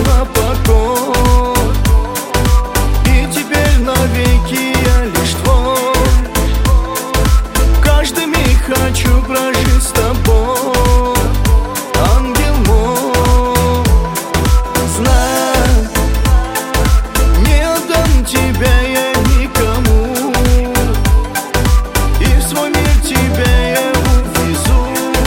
забрала покой, и теперь навеки я лишь твой. Каждый миг хочу прожить с тобой, ангел мой. Знай, не отдам тебя я никому, и в свой мир тебя я увезу,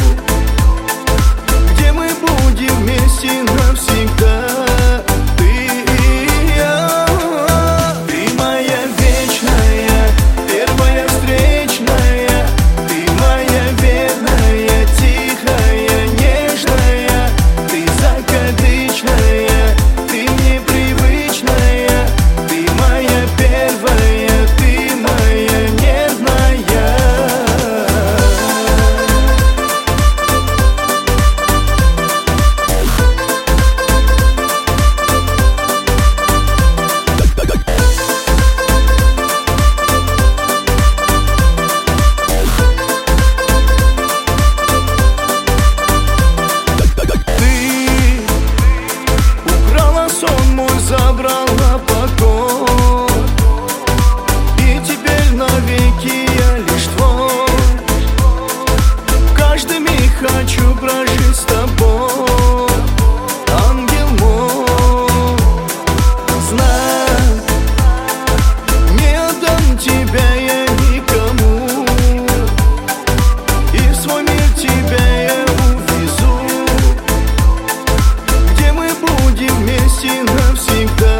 где мы будем вместе навсегда. Ты и я. Ты моя вечная, первая встречная, ты моя верная, тихая, нежная, ты закадычная, ты мне привычная, ты моя первая, ты моя нервная. Украла сон мой, забрала покой, и теперь навеки я лишь твой. Каждый миг хочу прожить с тобой, ангел мой. Знай, не отдам тебя я никому, и в свой мир тебя я увезу, где мы будем вместе навсегда.